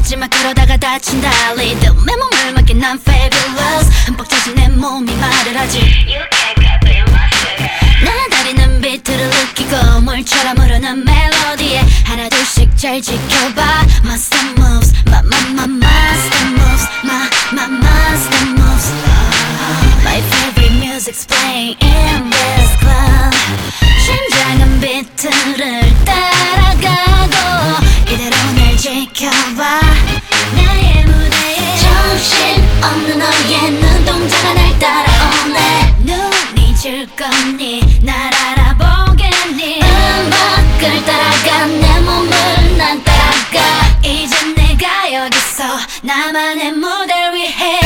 하지만 그러다가 다친다. 리듬에 몸을 맡긴 난 fabulous. 흠뻑 젖은 내 몸이 말을 하지. 내 다리는 비트를 느끼고 물처럼 흐르는 멜로디에 하나 둘씩 잘 지켜봐. My step moves, my step moves, my step moves. My favorite music's playing in this club. 심장은 비트를 따라가고 이대로 날 지켜봐. 나의 무대에 정신없는 너의 눈동자가 날 따라오네. 눈이 질 거니 날 알아보겠니. 음악을 따라가 내 몸을 난 따라가. 이제 내가 여기서 나만의 무대를 위해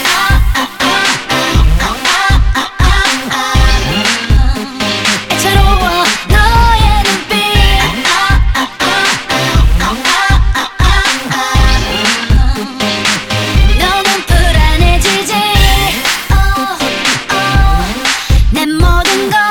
애처로워 너의 눈빛. 너는 불안해지지. 내 모든 것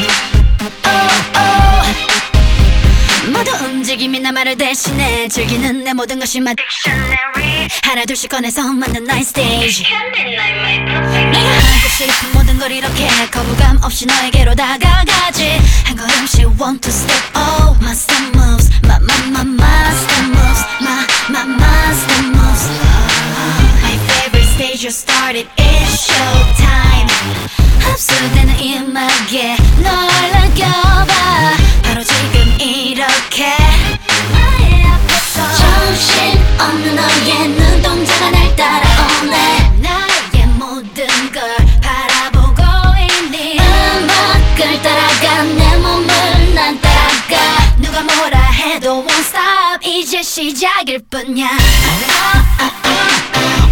모두 움직임이 나 말을 대신해. 즐기는 내 모든 것이 my dictionary. 하나 둘씩 꺼내서 만든 나의 stage. 내가 하고 싶은 모든 걸 이렇게 거부감 없이 너에게로 다가가지. 한 걸음씩 one two step. Oh my step moves, my step moves, my step moves. My favorite stage you started. It's showtime. 흡수되는 음악에 널 느껴봐. 바로 지금 이렇게 나의 앞에서 정신없는 너의 눈동자가 날 따라오네. 나의 모든 걸 바라보고 있니. 음악을 따라가 내 몸을 난 따라가. 누가 뭐라 해도 won't stop. 이제 시작일 뿐이야.